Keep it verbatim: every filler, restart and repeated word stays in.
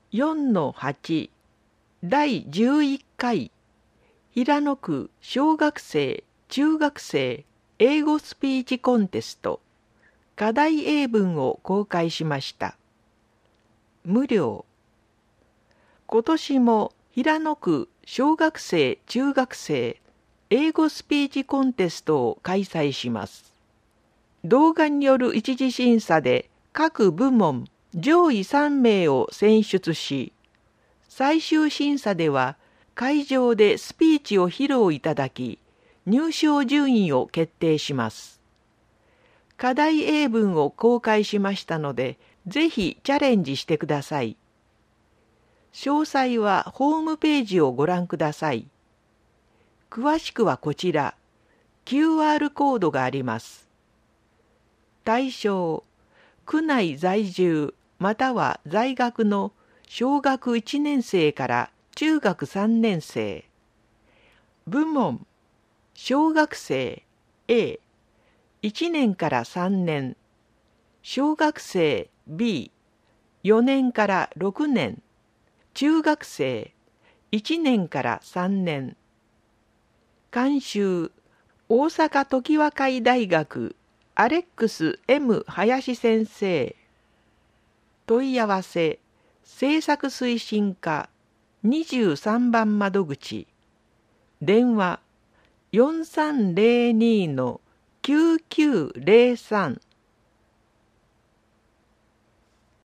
よんのはちだいじゅういっかい平野区小学生中学生英語スピーチコンテスト課題英文を公開しました。無料。今年も平野区小学生中学生英語スピーチコンテストを開催します。動画による一次審査で各部門上位さんめいを選出し、最終審査では会場でスピーチを披露いただき、入賞順位を決定します。課題英文を公開しましたので、ぜひチャレンジしてください。詳細はホームページをご覧ください。詳しくはこちら、キューアール コードがあります。対象、区内在住または在学の小学いちねん生から中学さんねん生。部門、小学生 A、いちねんからさんねん。小学生 B、よねんからろくねん。中学生いちねんからさんねん。監修、大阪常盤会大学アレックス エム 林先生。問い合わせ、制作推進課にじゅうさんばん窓口。電話 よんさんゼロにのきゅうきゅうゼロさん。